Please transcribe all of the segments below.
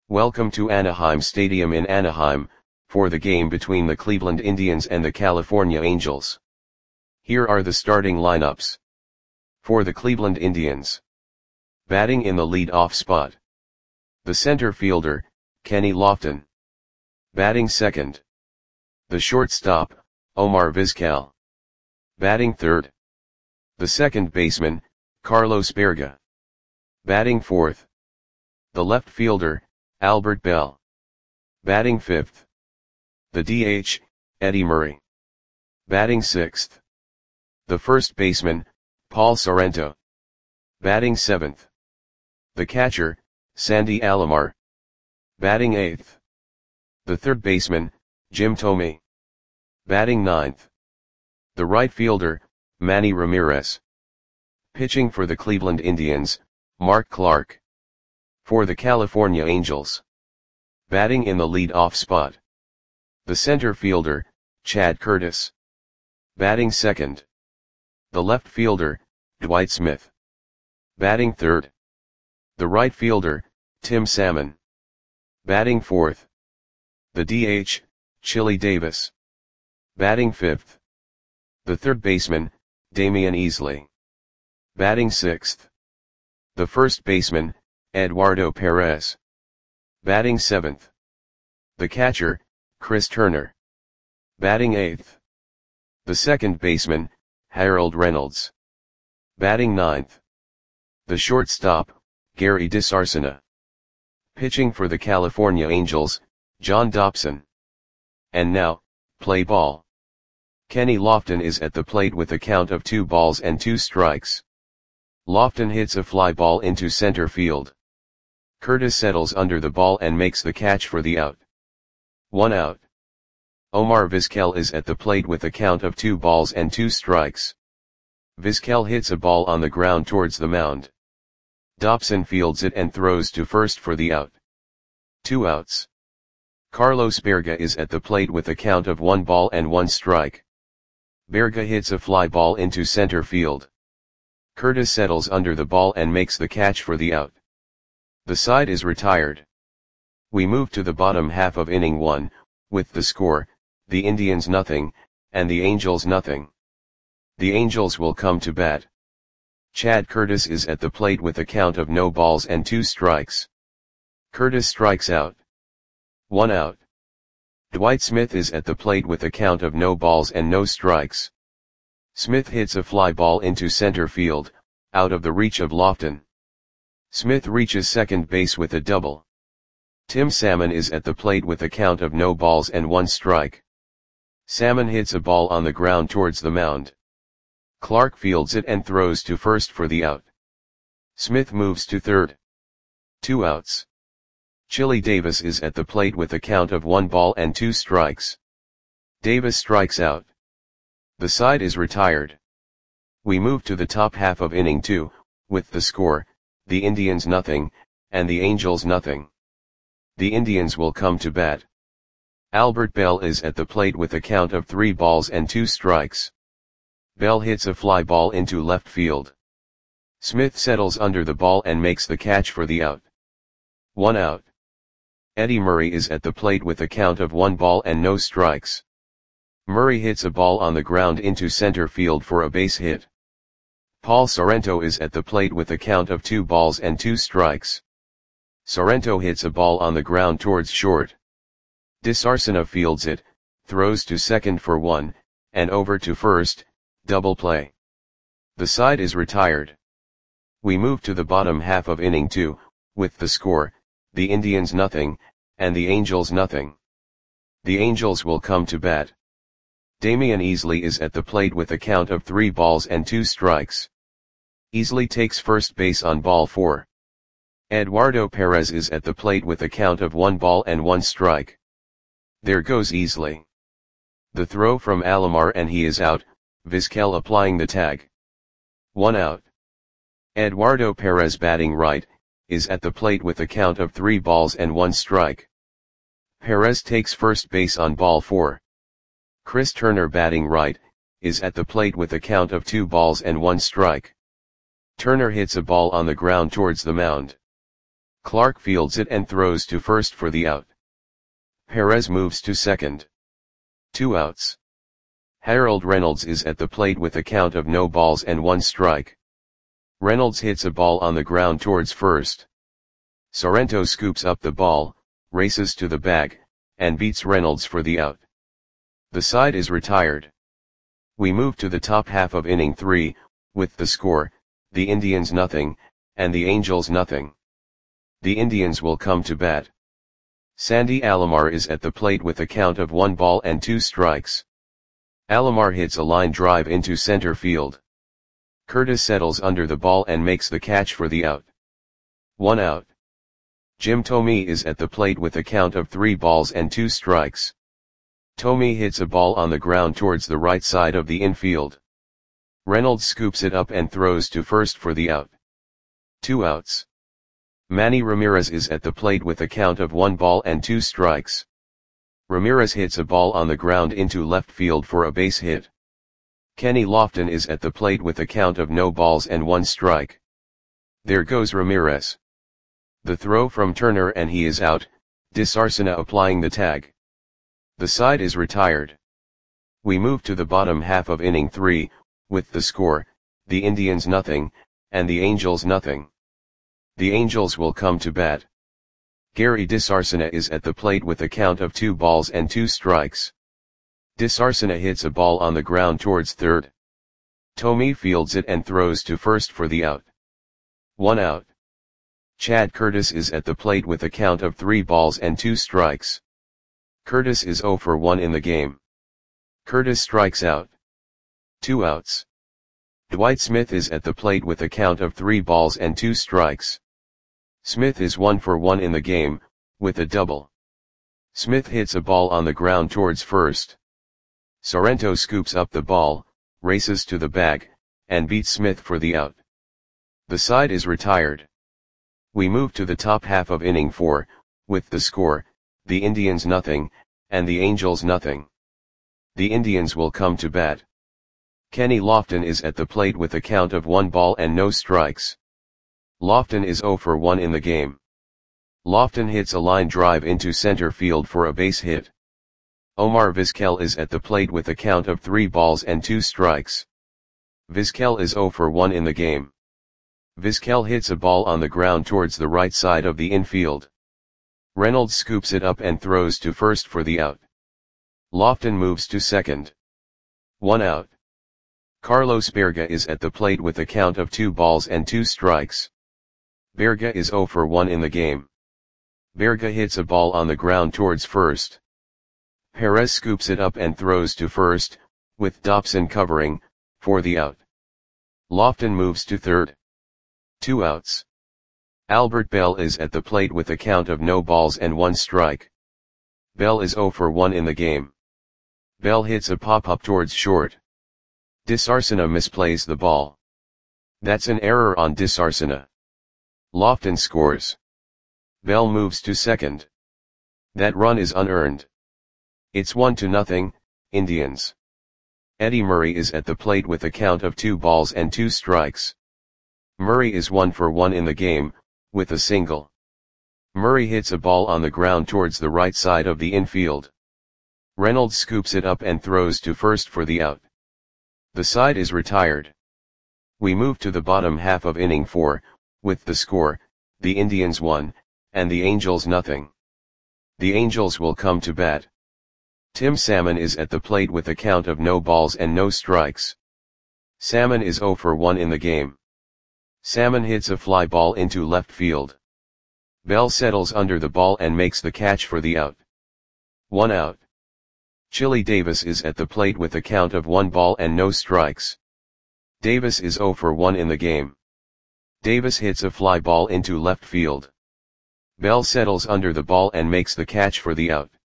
Welcome to Anaheim Stadium in Anaheim, for the game between the Cleveland Indians and the California Angels. Here are the starting lineups. For the Cleveland Indians. Batting in the lead-off spot. The center fielder, Kenny Lofton. Batting second. The shortstop, Omar Vizquel. Batting third. The second baseman, Carlos Baerga. Batting fourth. The left fielder, Albert Belle. Batting fifth. The DH, Eddie Murray. Batting sixth. The first baseman, Paul Sorrento. Batting seventh. The catcher, Sandy Alomar. Batting eighth. The third baseman, Jim Thome. Batting ninth. The right fielder, Manny Ramirez. Pitching for the Cleveland Indians, Mark Clark. For the California Angels. Batting in the lead-off spot. The center fielder, Chad Curtis. Batting second. The left fielder, Dwight Smith. Batting third. The right fielder, Tim Salmon. Batting fourth. The DH, Chili Davis. Batting fifth. The third baseman, Damian Easley. Batting sixth. The first baseman, Eduardo Perez. Batting seventh. The catcher, Chris Turner. Batting eighth. The second baseman, Harold Reynolds. Batting ninth. The shortstop, Gary DiSarcina. Pitching for the California Angels, John Dobson. And now, play ball. Kenny Lofton is at the plate with a count of 2 balls and 2 strikes. Lofton hits a fly ball into center field. Curtis settles under the ball and makes the catch for the out. 1 out. Omar Vizquel is at the plate with a count of 2 balls and 2 strikes. Vizquel hits a ball on the ground towards the mound. Dobson fields it and throws to first for the out. 2 outs. Carlos Baerga is at the plate with a count of 1 ball and 1 strike. Baerga hits a fly ball into center field. Curtis settles under the ball and makes the catch for the out. The side is retired. We move to the bottom half of inning 1, with the score, the Indians nothing, and the Angels nothing. The Angels will come to bat. Chad Curtis is at the plate with a count of no balls and 2 strikes. Curtis strikes out. 1 out. Dwight Smith is at the plate with a count of no balls and no strikes. Smith hits a fly ball into center field, out of the reach of Lofton. Smith reaches second base with a double. Tim Salmon is at the plate with a count of no balls and 1 strike. Salmon hits a ball on the ground towards the mound. Clark fields it and throws to first for the out. Smith moves to third. 2 outs. Chili Davis is at the plate with a count of 1 ball and 2 strikes. Davis strikes out. The side is retired. We move to the top half of inning 2, with the score, the Indians nothing, and the Angels nothing. The Indians will come to bat. Albert Belle is at the plate with a count of 3 balls and 2 strikes. Belle hits a fly ball into left field. Smith settles under the ball and makes the catch for the out. 1 out. Eddie Murray is at the plate with a count of 1 ball and no strikes. Murray hits a ball on the ground into center field for a base hit. Paul Sorrento is at the plate with a count of 2 balls and 2 strikes. Sorrento hits a ball on the ground towards short. DiSarcina fields it, throws to second for 1, and over to first, double play. The side is retired. We move to the bottom half of inning 2, with the score, the Indians nothing, and the Angels nothing. The Angels will come to bat. Damian Easley is at the plate with a count of 3 balls and 2 strikes. Easley takes first base on ball 4. Eduardo Perez is at the plate with a count of 1 ball and 1 strike. There goes Easley. The throw from Alomar and he is out, Vizquel applying the tag. 1 out. Eduardo Perez batting right, is at the plate with a count of 3 balls and 1 strike. Perez takes first base on ball 4. Chris Turner batting right, is at the plate with a count of 2 balls and 1 strike. Turner hits a ball on the ground towards the mound. Clark fields it and throws to first for the out. Perez moves to second. 2 outs. Harold Reynolds is at the plate with a count of no balls and 1 strike. Reynolds hits a ball on the ground towards first. Sorrento scoops up the ball, races to the bag, and beats Reynolds for the out. The side is retired. We move to the top half of inning 3, with the score, the Indians nothing, and the Angels nothing. The Indians will come to bat. Sandy Alomar is at the plate with a count of 1 ball and 2 strikes. Alomar hits a line drive into center field. Curtis settles under the ball and makes the catch for the out. 1 out. Jim Thome is at the plate with a count of 3 balls and 2 strikes. Thome hits a ball on the ground towards the right side of the infield. Reynolds scoops it up and throws to first for the out. 2 outs. Manny Ramirez is at the plate with a count of 1 ball and 2 strikes. Ramirez hits a ball on the ground into left field for a base hit. Kenny Lofton is at the plate with a count of no balls and 1 strike. There goes Ramirez. The throw from Turner and he is out, DeSarcina applying the tag. The side is retired. We move to the bottom half of inning 3, with the score, the Indians nothing, and the Angels nothing. The Angels will come to bat. Gary DeSarcina is at the plate with a count of 2 balls and 2 strikes. DeSarcina hits a ball on the ground towards third. Thome fields it and throws to first for the out. 1 out. Chad Curtis is at the plate with a count of 3 balls and 2 strikes. Curtis is 0 for 1 in the game. Curtis strikes out. 2 outs. Dwight Smith is at the plate with a count of 3 balls and 2 strikes. Smith is 1 for 1 in the game, with a double. Smith hits a ball on the ground towards first. Sorrento scoops up the ball, races to the bag, and beats Smith for the out. The side is retired. We move to the top half of inning 4, with the score, the Indians nothing, and the Angels nothing. The Indians will come to bat. Kenny Lofton is at the plate with a count of 1 ball and no strikes. Lofton is 0 for 1 in the game. Lofton hits a line drive into center field for a base hit. Omar Vizquel is at the plate with a count of 3 balls and 2 strikes. Vizquel is 0 for 1 in the game. Vizquel hits a ball on the ground towards the right side of the infield. Reynolds scoops it up and throws to first for the out. Lofton moves to second. 1 out. Carlos Berga is at the plate with a count of 2 balls and 2 strikes. Berga is 0 for 1 in the game. Berga hits a ball on the ground towards first. Perez scoops it up and throws to first, with Dobson covering, for the out. Lofton moves to third. 2 outs. Albert Bell is at the plate with a count of no balls and 1 strike. Bell is 0 for 1 in the game. Bell hits a pop-up towards short. DeSarcina misplays the ball. That's an error on DeSarcina. Lofton scores. Bell moves to second. That run is unearned. It's 1-0, Indians. Eddie Murray is at the plate with a count of 2 balls and 2 strikes. Murray is 1 for 1 in the game, with a single. Murray hits a ball on the ground towards the right side of the infield. Reynolds scoops it up and throws to first for the out. The side is retired. We move to the bottom half of inning 4, with the score, the Indians 1, and the Angels nothing. The Angels will come to bat. Tim Salmon is at the plate with a count of no balls and no strikes. Salmon is 0 for 1 in the game. Salmon hits a fly ball into left field. Bell settles under the ball and makes the catch for the out. 1 out. Chili Davis is at the plate with a count of 1 ball and no strikes. Davis is 0 for 1 in the game. Davis hits a fly ball into left field. Bell settles under the ball and makes the catch for the out.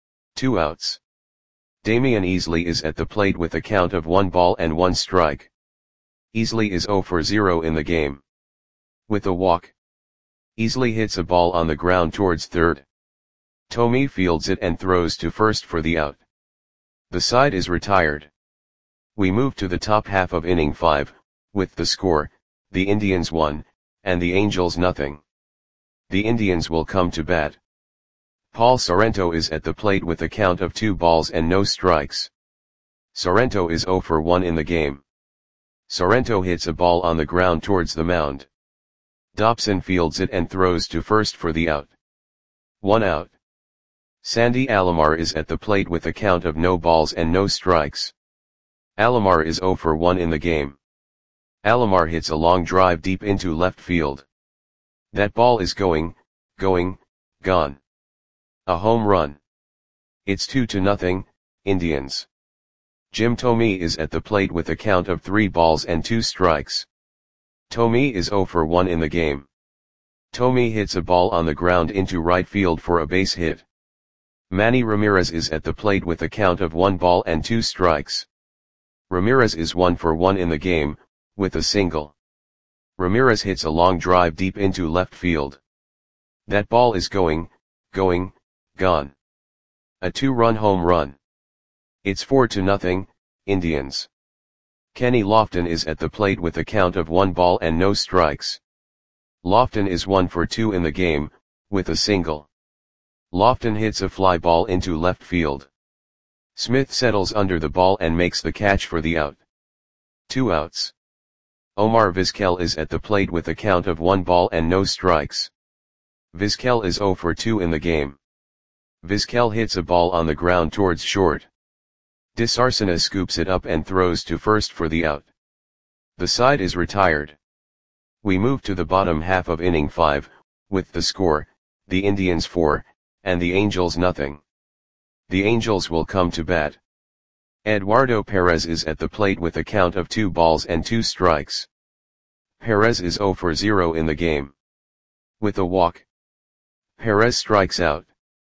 2 outs. Damian Easley is at the plate with a count of 1 ball and 1 strike. Easley is 0 for 0 in the game. With a walk. Easley hits a ball on the ground towards third. Thome fields it and throws to first for the out. The side is retired. We move to the top half of inning 5, with the score, the Indians 1, and the Angels nothing. The Indians will come to bat. Paul Sorrento is at the plate with a count of 2 balls and no strikes. Sorrento is 0 for 1 in the game. Sorrento hits a ball on the ground towards the mound. Dobson fields it and throws to first for the out. 1 out. Sandy Alomar is at the plate with a count of no balls and no strikes. Alomar is 0 for 1 in the game. Alomar hits a long drive deep into left field. That ball is going, gone. A home run. It's 2-0, Indians. Jim Thome is at the plate with a count of 3 balls and 2 strikes. Thome is 0 for 1 in the game. Thome hits a ball on the ground into right field for a base hit. Manny Ramirez is at the plate with a count of 1 ball and 2 strikes. Ramirez is 1 for 1 in the game, with a single. Ramirez hits a long drive deep into left field. That ball is going, gone. A 2-run home run. It's 4-0, Indians. Kenny Lofton is at the plate with a count of 1 ball and no strikes. Lofton is 1 for 2 in the game, with a single. Lofton hits a fly ball into left field. Smith settles under the ball and makes the catch for the out. 2 outs. Omar Vizquel is at the plate with a count of 1 ball and no strikes. Vizquel is 0 for 2 in the game. Vizquel hits a ball on the ground towards short. Disarcina scoops it up and throws to first for the out. The side is retired. We move to the bottom half of inning 5, with the score, the Indians 4, and the Angels nothing. The Angels will come to bat. Eduardo Perez is at the plate with a count of 2 balls and 2 strikes. Perez is 0 for 0 in the game. With a walk, Perez strikes out.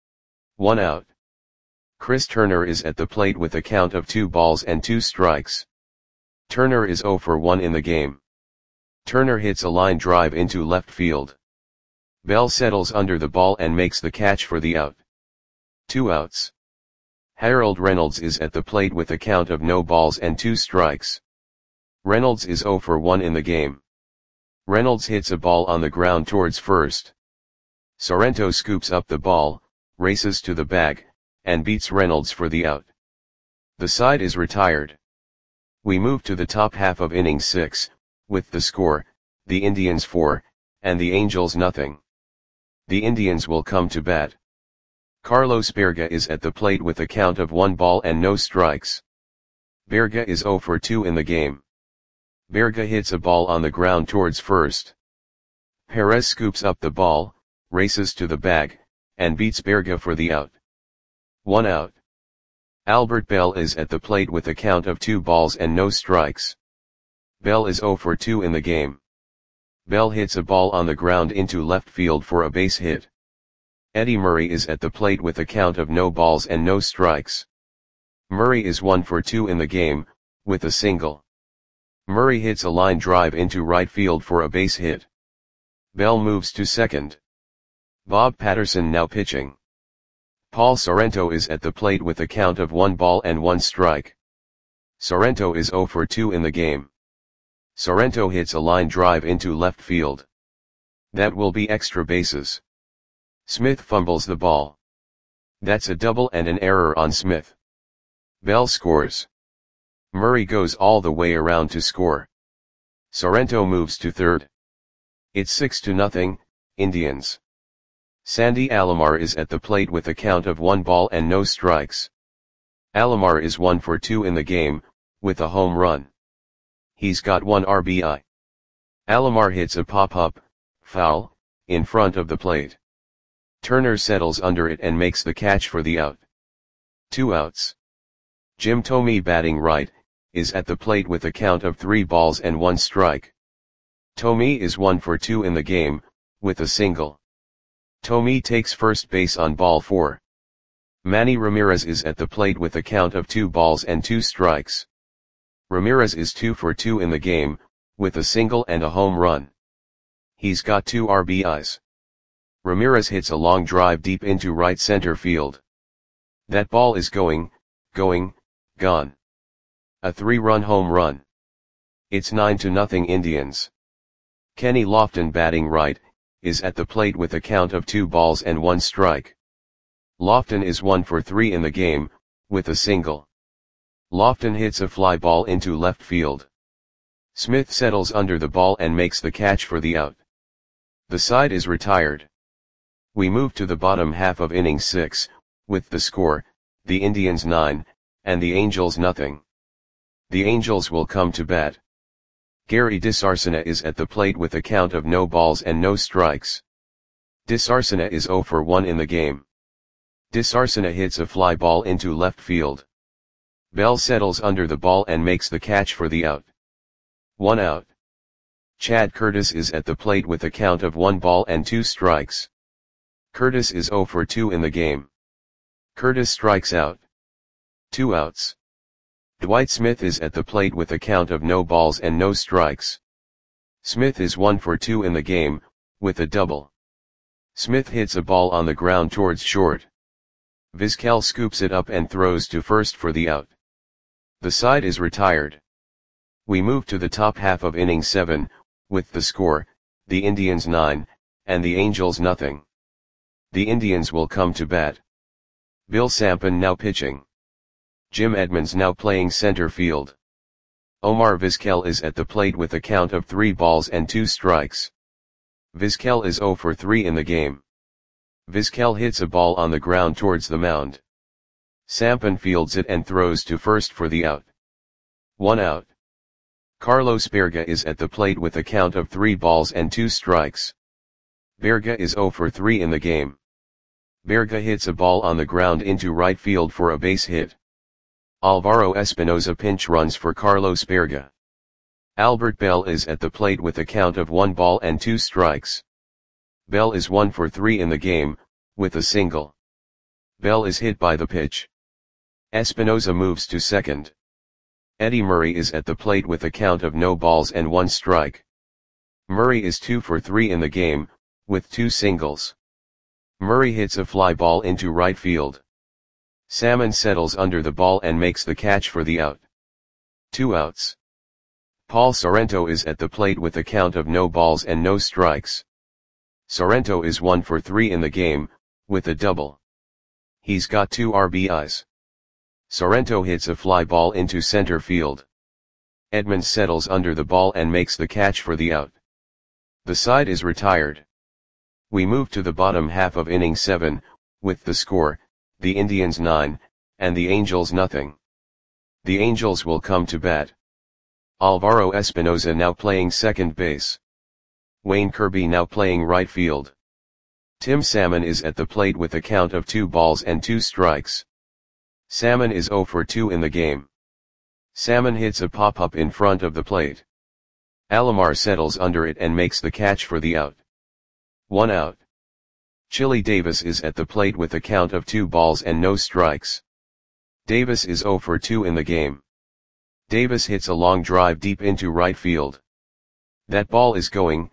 1 out. Chris Turner is at the plate with a count of 2 balls and 2 strikes. Turner is 0 for 1 in the game. Turner hits a line drive into left field. Bell settles under the ball and makes the catch for the out. 2 outs. Harold Reynolds is at the plate with a count of no balls and 2 strikes. Reynolds is 0 for 1 in the game. Reynolds hits a ball on the ground towards first. Sorrento scoops up the ball, races to the bag, and beats Reynolds for the out. The side is retired. We move to the top half of inning 6, with the score, the Indians 4, and the Angels nothing. The Indians will come to bat. Carlos Berga is at the plate with a count of 1 ball and no strikes. Berga is 0 for 2 in the game. Berga hits a ball on the ground towards first. Perez scoops up the ball, races to the bag, and beats Berga for the out. 1 out. Albert Bell is at the plate with a count of 2 balls and no strikes. Bell is 0 for 2 in the game. Bell hits a ball on the ground into left field for a base hit. Eddie Murray is at the plate with a count of no balls and no strikes. Murray is 1 for 2 in the game, with a single. Murray hits a line drive into right field for a base hit. Bell moves to second. Bob Patterson now pitching. Paul Sorrento is at the plate with a count of 1 ball and 1 strike. Sorrento is 0 for 2 in the game. Sorrento hits a line drive into left field. That will be extra bases. Smith fumbles the ball. That's a double and an error on Smith. Bell scores. Murray goes all the way around to score. Sorrento moves to third. It's 6-0, Indians. Sandy Alomar is at the plate with a count of 1 ball and no strikes. Alomar is 1 for 2 in the game, with a home run. He's got 1 RBI. Alomar hits a pop-up, foul, in front of the plate. Turner settles under it and makes the catch for the out. 2 outs. Jim Thome batting right, is at the plate with a count of 3 balls and 1 strike. Thome is 1 for 2 in the game, with a single. Thome takes first base on ball 4. Manny Ramirez is at the plate with a count of 2 balls and 2 strikes. Ramirez is 2 for 2 in the game, with a single and a home run. He's got 2 RBIs. Ramirez hits a long drive deep into right center field. That ball is going, gone. A 3-run home run. It's 9-0 Indians. Kenny Lofton batting right, is at the plate with a count of 2 balls and 1 strike. Lofton is 1 for 3 in the game, with a single. Lofton hits a fly ball into left field. Smith settles under the ball and makes the catch for the out. The side is retired. We move to the bottom half of inning 6, with the score, the Indians 9, and the Angels nothing. The Angels will come to bat. Gary DeSarcina is at the plate with a count of no balls and no strikes. DeSarcina is 0 for 1 in the game. DeSarcina hits a fly ball into left field. Bell settles under the ball and makes the catch for the out. 1 out. Chad Curtis is at the plate with a count of 1 ball and 2 strikes. Curtis is 0 for 2 in the game. Curtis strikes out. 2 outs. Dwight Smith is at the plate with a count of no balls and no strikes. Smith is 1 for 2 in the game, with a double. Smith hits a ball on the ground towards short. Vizquel scoops it up and throws to first for the out. The side is retired. We move to the top half of inning 7, with the score, the Indians 9, and the Angels nothing. The Indians will come to bat. Bill Sampson now pitching. Jim Edmonds now playing center field. Omar Vizquel is at the plate with a count of 3 balls and 2 strikes. Vizquel is 0 for 3 in the game. Vizquel hits a ball on the ground towards the mound. Sampson fields it and throws to first for the out. 1 out. Carlos Berga is at the plate with a count of 3 balls and 2 strikes. Berga is 0 for 3 in the game. Berga hits a ball on the ground into right field for a base hit. Alvaro Espinoza pinch runs for Carlos Berga. Albert Bell is at the plate with a count of 1 ball and 2 strikes. Bell is 1 for 3 in the game, with a single. Bell is hit by the pitch. Espinoza moves to second. Eddie Murray is at the plate with a count of no balls and 1 strike. Murray is 2 for 3 in the game, with 2 singles. Murray hits a fly ball into right field. Salmon settles under the ball and makes the catch for the out. 2 outs. Paul Sorrento is at the plate with a count of no balls and no strikes. Sorrento is 1 for 3 in the game, with a double. He's got 2 RBIs. Sorrento hits a fly ball into center field. Edmonds settles under the ball and makes the catch for the out. The side is retired. We move to the bottom half of inning 7, with the score, the Indians 9, and the Angels nothing. The Angels will come to bat. Alvaro Espinoza now playing second base. Wayne Kirby now playing right field. Tim Salmon is at the plate with a count of 2 balls and 2 strikes. Salmon is 0 for 2 in the game. Salmon hits a pop-up in front of the plate. Alomar settles under it and makes the catch for the out. 1 out. Chili Davis is at the plate with a count of 2 balls and no strikes. Davis is 0 for 2 in the game. Davis hits a long drive deep into right field. That ball is gone.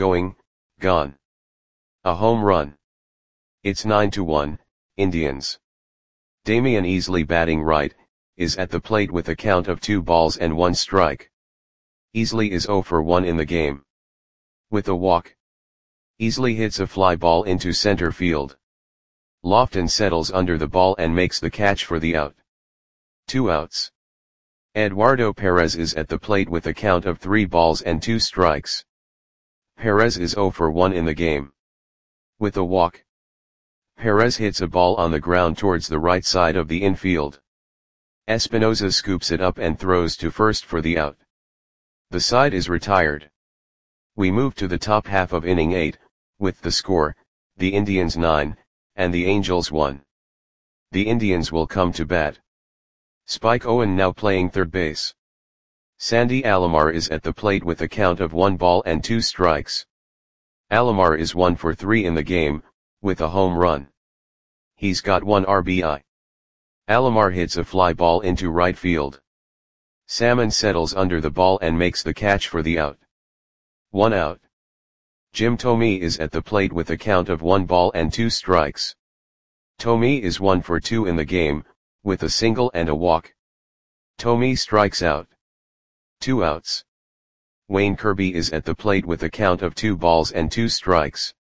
A home run. It's 9-1, Indians. Damian Easley batting right, is at the plate with a count of 2 balls and 1 strike. Easley is 0 for 1 in the game. With a walk. Easley hits a fly ball into center field. Lofton settles under the ball and makes the catch for the out. 2 outs. Eduardo Perez is at the plate with a count of 3 balls and 2 strikes. Perez is 0 for 1 in the game. With a walk. Perez hits a ball on the ground towards the right side of the infield. Espinoza scoops it up and throws to first for the out. The side is retired. We move to the top half of inning 8, with the score, the Indians 9, and the Angels 1. The Indians will come to bat. Spike Owen now playing third base. Sandy Alomar is at the plate with a count of 1 ball and 2 strikes. Alomar is 1 for 3 in the game, with a home run. He's got 1 RBI. Alomar hits a fly ball into right field. Salmon settles under the ball and makes the catch for the out. 1 out. Jim Thome is at the plate with a count of 1 ball and 2 strikes. Thome is 1 for 2 in the game, with a single and a walk. Thome strikes out. 2 outs. Wayne Kirby is at the plate with a count of 2 balls and 2 strikes.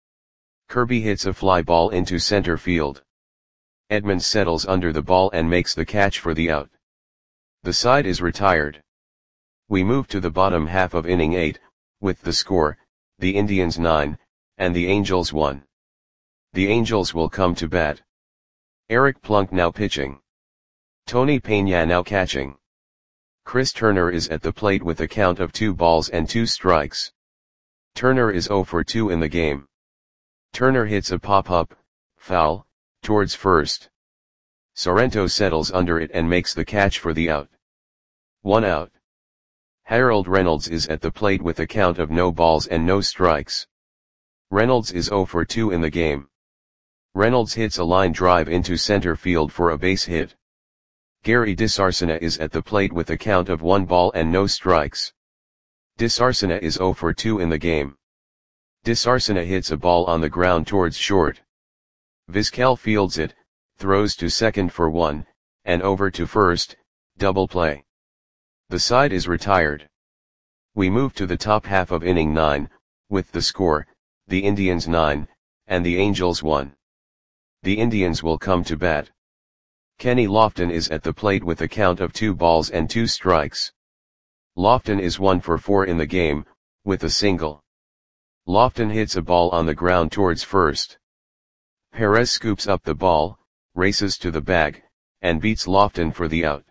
Kirby hits a fly ball into center field. Edmonds settles under the ball and makes the catch for the out. The side is retired. We move to the bottom half of inning 8, with the score, the Indians 9, and the Angels 1. The Angels will come to bat. Eric Plunk now pitching. Tony Peña now catching. Chris Turner is at the plate with a count of 2 balls and 2 strikes. Turner is 0 for 2 in the game. Turner hits a pop-up, foul, towards first. Sorrento settles under it and makes the catch for the out. 1 out. Harold Reynolds is at the plate with a count of no balls and no strikes. Reynolds is 0 for 2 in the game. Reynolds hits a line drive into center field for a base hit. Gary DeSarcina is at the plate with a count of 1 ball and no strikes. DeSarcina is 0 for 2 in the game. DeSarcina hits a ball on the ground towards short. Vizquel fields it, throws to second for 1, and over to first, double play. The side is retired. We move to the top half of inning 9, with the score, the Indians 9, and the Angels 1. The Indians will come to bat. Kenny Lofton is at the plate with a count of 2 balls and 2 strikes. Lofton is 1 for 4 in the game, with a single. Lofton hits a ball on the ground towards first. Perez scoops up the ball, races to the bag, and beats Lofton for the out.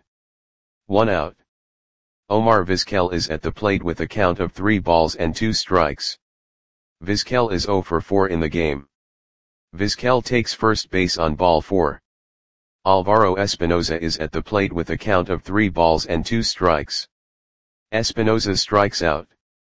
1 out. Omar Vizquel is at the plate with a count of 3 balls and 2 strikes. Vizquel is 0 for 4 in the game. Vizquel takes first base on ball 4. Alvaro Espinoza is at the plate with a count of 3 balls and 2 strikes. Espinoza strikes out.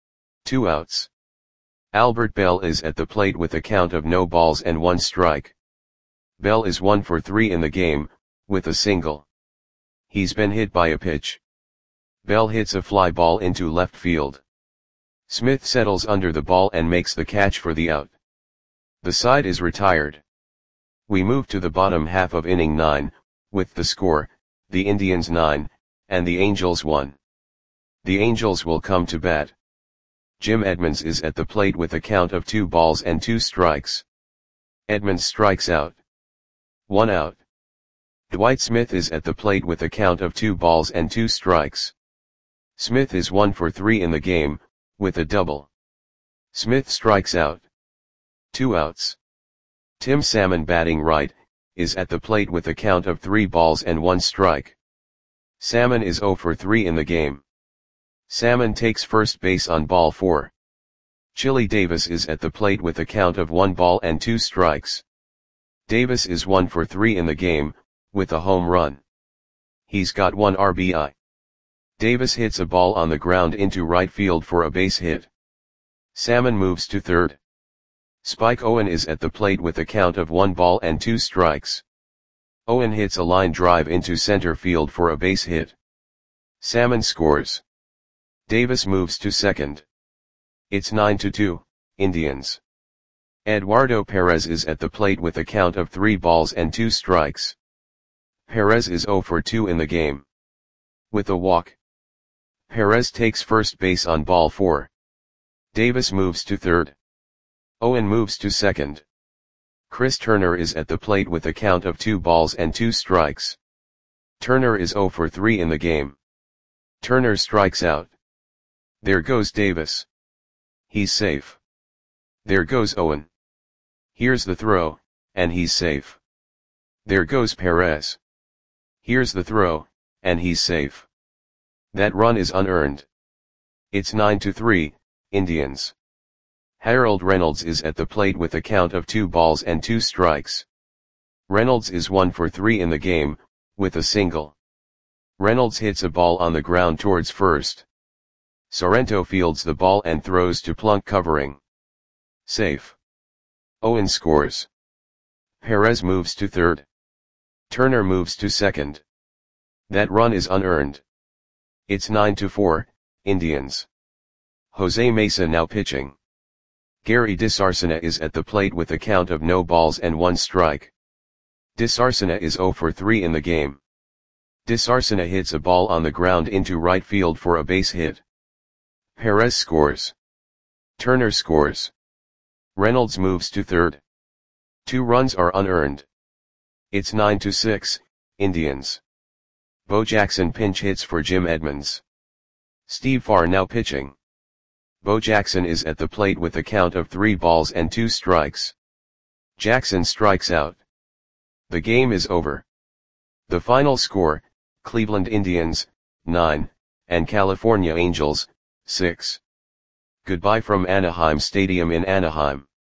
2 outs. Albert Bell is at the plate with a count of no balls and 1 strike. Bell is 1 for 3 in the game, with a single. He's been hit by a pitch. Bell hits a fly ball into left field. Smith settles under the ball and makes the catch for the out. The side is retired. We move to the bottom half of inning 9, with the score, the Indians 9, and the Angels 1. The Angels will come to bat. Jim Edmonds is at the plate with a count of 2 balls and 2 strikes. Edmonds strikes out. 1 out. Dwight Smith is at the plate with a count of 2 balls and 2 strikes. Smith is 1 for 3 in the game, with a double. Smith strikes out. 2 outs. Tim Salmon, batting right, is at the plate with a count of 3 balls and 1 strike. Salmon is 0 for 3 in the game. Salmon takes first base on ball 4. Chili Davis is at the plate with a count of 1 ball and 2 strikes. Davis is 1 for 3 in the game, with a home run. He's got 1 RBI. Davis hits a ball on the ground into right field for a base hit. Salmon moves to third. Spike Owen is at the plate with a count of 1 ball and 2 strikes. Owen hits a line drive into center field for a base hit. Salmon scores. Davis moves to second. It's 9-2, Indians. Eduardo Perez is at the plate with a count of 3 balls and 2 strikes. Perez is 0 for 2 in the game. With a walk. Perez takes first base on ball 4. Davis moves to third. Owen moves to second. Chris Turner is at the plate with a count of 2 balls and 2 strikes. Turner is 0 for 3 in the game. Turner strikes out. There goes Davis. He's safe. There goes Owen. Here's the throw, and he's safe. There goes Perez. Here's the throw, and he's safe. That run is unearned. It's 9-3, Indians. Harold Reynolds is at the plate with a count of 2 balls and 2 strikes. Reynolds is 1 for 3 in the game, with a single. Reynolds hits a ball on the ground towards first. Sorrento fields the ball and throws to Plunk, covering. Safe. Owen scores. Perez moves to third. Turner moves to second. That run is unearned. It's 9-4, Indians. Jose Mesa now pitching. Gary DeSarcina is at the plate with a count of no balls and 1 strike. DeSarcina is 0 for 3 in the game. DeSarcina hits a ball on the ground into right field for a base hit. Perez scores. Turner scores. Reynolds moves to third. 2 runs are unearned. It's 9-6, Indians. Bo Jackson pinch hits for Jim Edmonds. Steve Farr now pitching. Bo Jackson is at the plate with a count of 3 balls and 2 strikes. Jackson strikes out. The game is over. The final score, Cleveland Indians, 9, and California Angels, 6. Goodbye from Anaheim Stadium in Anaheim.